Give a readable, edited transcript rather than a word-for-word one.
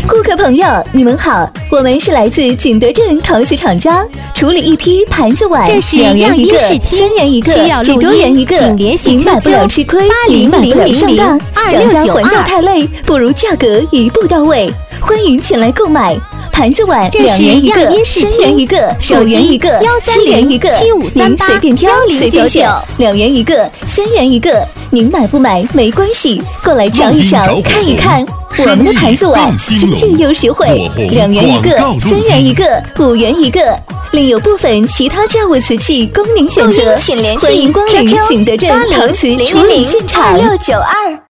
顾客朋友，你们好，我们是来自景德镇陶瓷厂家，处理一批盘子碗，2元一个，3元一个，最多元一个，您买不了吃亏，您买不了上当，讲价还价太累，不如价格一步到位，欢迎前来购买。盘子碗2元一个，3元一个，5元一个，7元一个，您随便挑，随便选，2元一个，3元一个，您买不买没关系，过来瞧一瞧，看一看。我们的盘子碗经济又实惠，2元一个，3元一个，5元一个，另有部分其他价位瓷器供您选择。欢迎光临景德镇陶瓷处理现场。2692